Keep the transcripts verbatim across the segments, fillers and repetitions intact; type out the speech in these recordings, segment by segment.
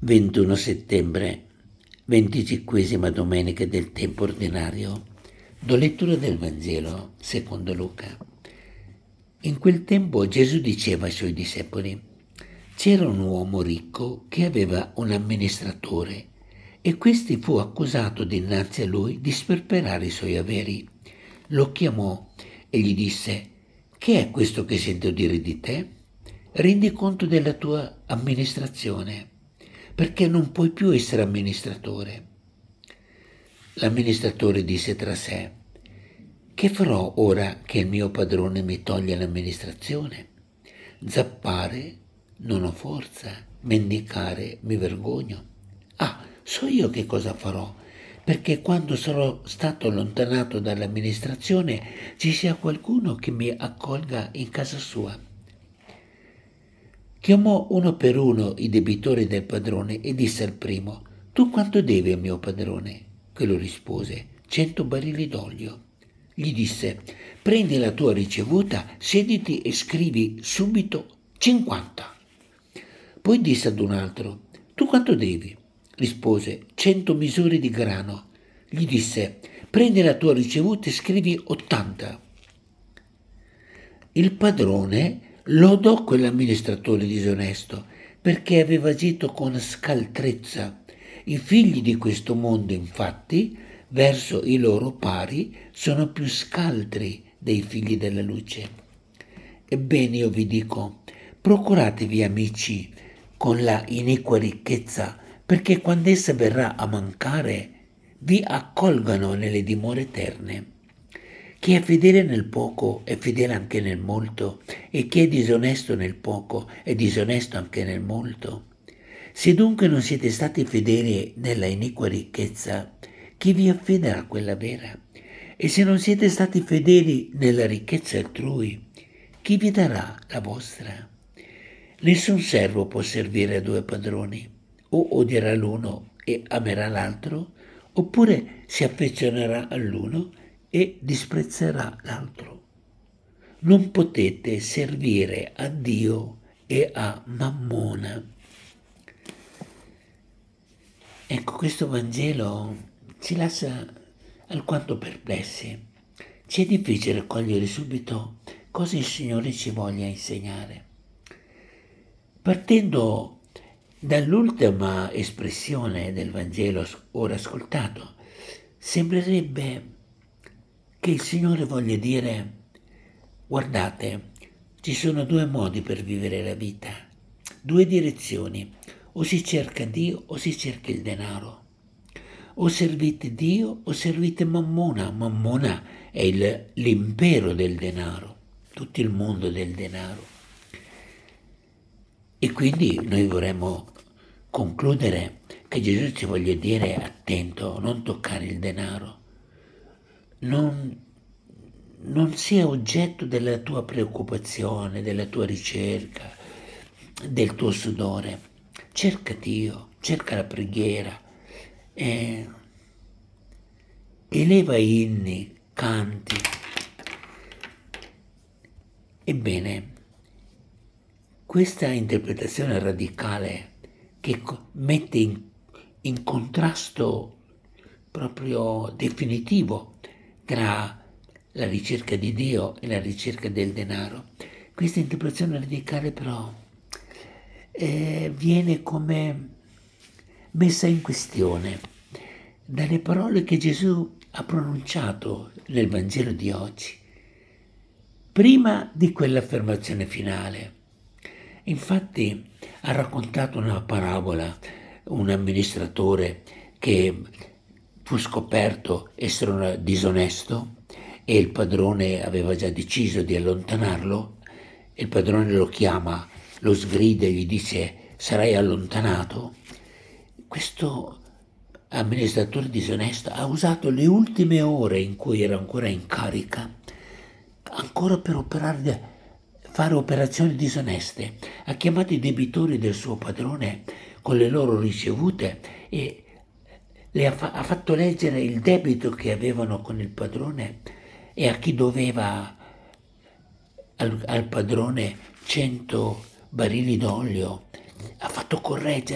ventuno settembre, venticinquesima domenica del tempo ordinario. Do lettura del Vangelo secondo Luca. In quel tempo Gesù diceva ai suoi discepoli: c'era un uomo ricco che aveva un amministratore e questi fu accusato dinanzi a lui di sperperare i suoi averi. Lo chiamò e gli disse: che è questo che sento dire di te? Rendi conto della tua amministrazione, perché non puoi più essere amministratore. L'amministratore disse tra sé: che farò ora che il mio padrone mi toglie l'amministrazione? Zappare non ho forza, mendicare mi vergogno. Ah, so io che cosa farò, perché quando sarò stato allontanato dall'amministrazione ci sia qualcuno che mi accolga in casa sua. Chiamò uno per uno i debitori del padrone e disse al primo: tu quanto devi al mio padrone? Quello rispose: cento barili d'olio. Gli disse: prendi la tua ricevuta, sediti e scrivi subito cinquanta. Poi disse ad un altro: tu quanto devi? Rispose: cento misure di grano. Gli disse: prendi la tua ricevuta e scrivi ottanta. Il padrone lodò quell'amministratore disonesto perché aveva agito con scaltrezza. I figli di questo mondo, infatti, verso i loro pari, sono più scaltri dei figli della luce. Ebbene, io vi dico, procuratevi amici con la iniqua ricchezza, perché quando essa verrà a mancare, vi accolgano nelle dimore eterne. Chi è fedele nel poco è fedele anche nel molto, e chi è disonesto nel poco è disonesto anche nel molto. Se dunque non siete stati fedeli nella iniqua ricchezza, chi vi affiderà quella vera? E se non siete stati fedeli nella ricchezza altrui, chi vi darà la vostra? Nessun servo può servire a due padroni, o odierà l'uno e amerà l'altro, oppure si affezionerà all'uno e disprezzerà l'altro. Non potete servire a Dio e a Mammona. Ecco, questo Vangelo ci lascia alquanto perplessi. Ci è difficile cogliere subito cosa il Signore ci voglia insegnare. Partendo dall'ultima espressione del Vangelo ora ascoltato, sembrerebbe che il Signore voglia dire: guardate, ci sono due modi per vivere la vita, due direzioni: o si cerca Dio o si cerca il denaro. O servite Dio o servite Mammona. Mammona è il, l'impero del denaro, tutto il mondo del denaro. E quindi noi vorremmo concludere che Gesù ci voglia dire: attento, non toccare il denaro, non, non sia oggetto della tua preoccupazione, della tua ricerca, del tuo sudore. Cerca Dio, cerca la preghiera, eh, eleva inni, canti. Ebbene, questa interpretazione radicale che mette in, in contrasto proprio definitivo tra la ricerca di Dio e la ricerca del denaro, questa interpretazione radicale però eh, viene come messa in questione dalle parole che Gesù ha pronunciato nel Vangelo di oggi, prima di quell'affermazione finale. Infatti ha raccontato una parabola, un amministratore che fu scoperto essere disonesto e il padrone aveva già deciso di allontanarlo. Il padrone lo chiama, lo sgrida e gli dice: sarai allontanato. Questo amministratore disonesto ha usato le ultime ore in cui era ancora in carica ancora per operare, fare operazioni disoneste. Ha chiamato i debitori del suo padrone con le loro ricevute e le ha, fa- ha fatto leggere il debito che avevano con il padrone e a chi doveva al, al padrone cento barili d'olio. Ha fatto correggere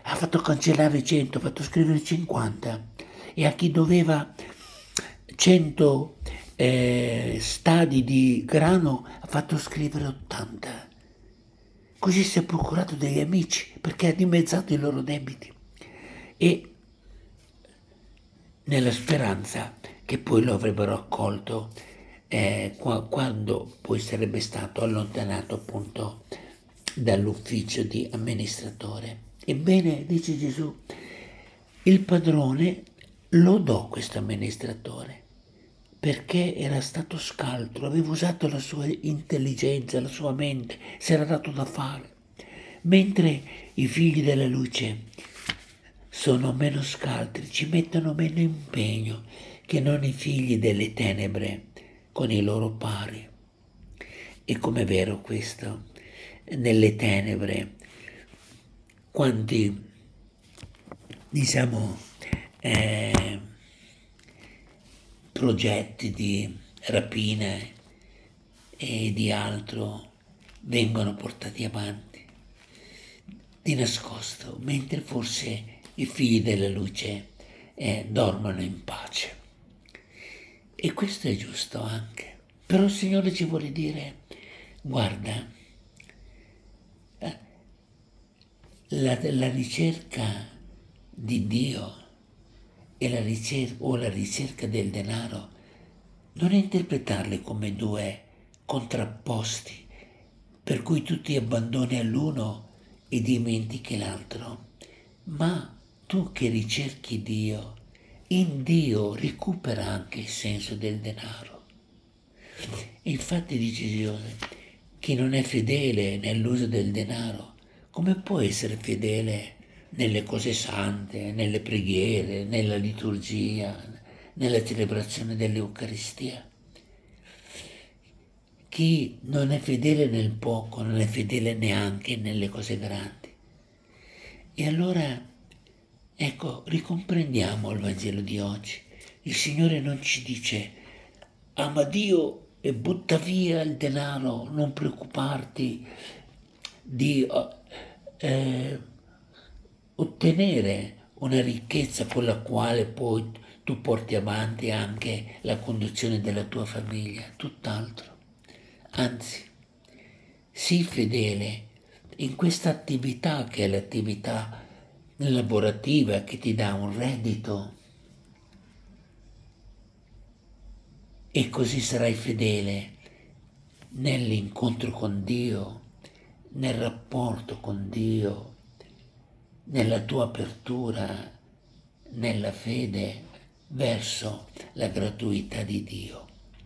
ha fatto cancellare cento, ha fatto scrivere cinquanta, e a chi doveva cento eh, stadi di grano ha fatto scrivere ottanta. Così si è procurato degli amici perché ha dimezzato i loro debiti, e nella speranza che poi lo avrebbero accolto eh, qua- quando poi sarebbe stato allontanato appunto dall'ufficio di amministratore. Ebbene, dice Gesù, il padrone lodò questo amministratore perché era stato scaltro, aveva usato la sua intelligenza, la sua mente, si era dato da fare, mentre i figli della luce sono meno scaltri, ci mettono meno impegno che non i figli delle tenebre con i loro pari. E com'è vero questo? Nelle tenebre, quanti, diciamo, eh, progetti di rapina e di altro vengono portati avanti di nascosto, mentre forse i figli della luce eh, dormono in pace. E questo è giusto anche. Però il Signore ci vuole dire, guarda, eh, la, la ricerca di Dio e la ricerca, o la ricerca del denaro, non interpretarle come due contrapposti, per cui tu ti abbandoni all'uno e dimentichi l'altro, ma tu che ricerchi Dio, in Dio recupera anche il senso del denaro. E infatti dice Gesù, chi non è fedele nell'uso del denaro, come può essere fedele nelle cose sante, nelle preghiere, nella liturgia, nella celebrazione dell'Eucaristia? Chi non è fedele nel poco, non è fedele neanche nelle cose grandi. E allora, ecco, ricomprendiamo il Vangelo di oggi. Il Signore non ci dice, ama Dio e butta via il denaro, non preoccuparti di eh, ottenere una ricchezza con la quale poi tu porti avanti anche la conduzione della tua famiglia, tutt'altro. Anzi, sii fedele in questa attività che è l'attività lavorativa che ti dà un reddito, e così sarai fedele nell'incontro con Dio, nel rapporto con Dio, nella tua apertura, nella fede verso la gratuità di Dio.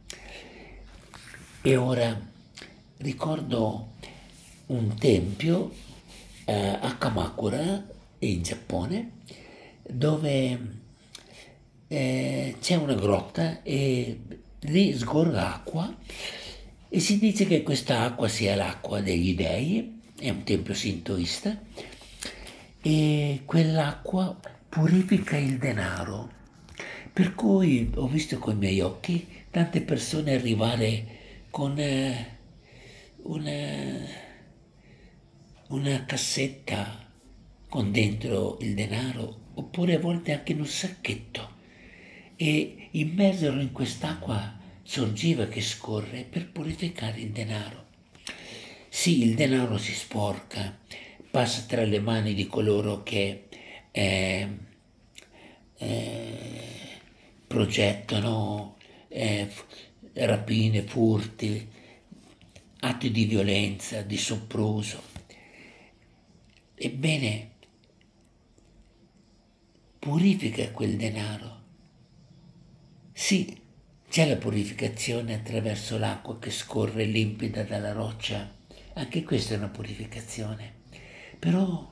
E ora ricordo un tempio eh, a Kamakura, in Giappone, dove eh, c'è una grotta e lì sgorga acqua, e si dice che questa acqua sia l'acqua degli dei, è un tempio sintoista, e quell'acqua purifica il denaro. Per cui ho visto con i miei occhi tante persone arrivare con eh, una, una cassetta con dentro il denaro, oppure a volte anche in un sacchetto, e immersero in quest'acqua sorgiva che scorre per purificare il denaro. Sì, il denaro si sporca, passa tra le mani di coloro che eh, eh, progettano eh, rapine, furti, atti di violenza, di sopruso. Ebbene, purifica quel denaro. Sì, c'è la purificazione attraverso l'acqua che scorre limpida dalla roccia, anche questa è una purificazione, però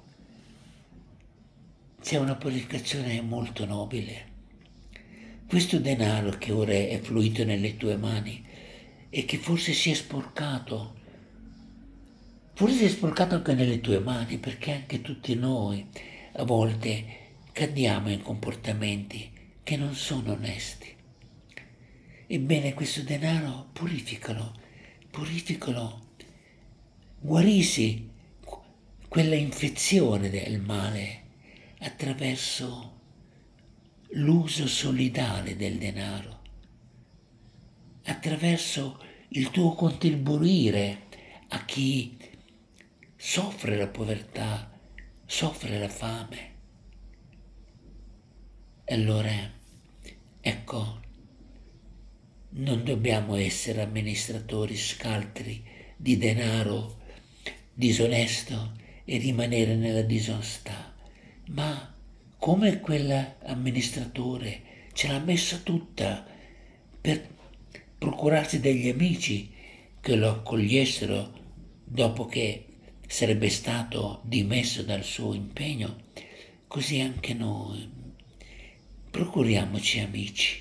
c'è una purificazione molto nobile. Questo denaro che ora è fluito nelle tue mani e che forse si è sporcato, forse si è sporcato anche nelle tue mani, perché anche tutti noi a volte cadiamo in comportamenti che non sono onesti. Ebbene, questo denaro purificalo, purificalo, guarisci quella infezione del male attraverso l'uso solidale del denaro, attraverso il tuo contribuire a chi soffre la povertà, soffre la fame. E allora, ecco, non dobbiamo essere amministratori scaltri di denaro disonesto e rimanere nella disonestà, ma come quell'amministratore ce l'ha messa tutta per procurarsi degli amici che lo accogliessero dopo che sarebbe stato dimesso dal suo impegno, così anche noi procuriamoci amici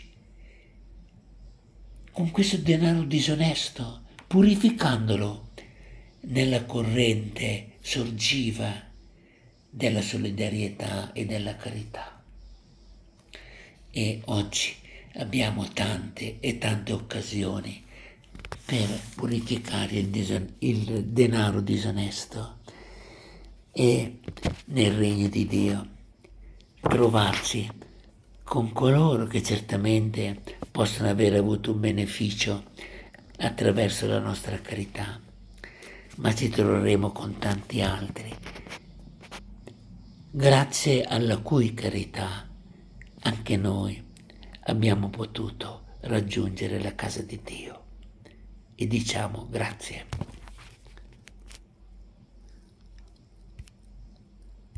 con questo denaro disonesto, purificandolo nella corrente sorgiva della solidarietà e della carità. E oggi abbiamo tante e tante occasioni per purificare il, dison- il denaro disonesto e nel regno di Dio trovarci con coloro che certamente possono aver avuto un beneficio attraverso la nostra carità, ma ci troveremo con tanti altri, grazie alla cui carità anche noi abbiamo potuto raggiungere la casa di Dio. E diciamo grazie.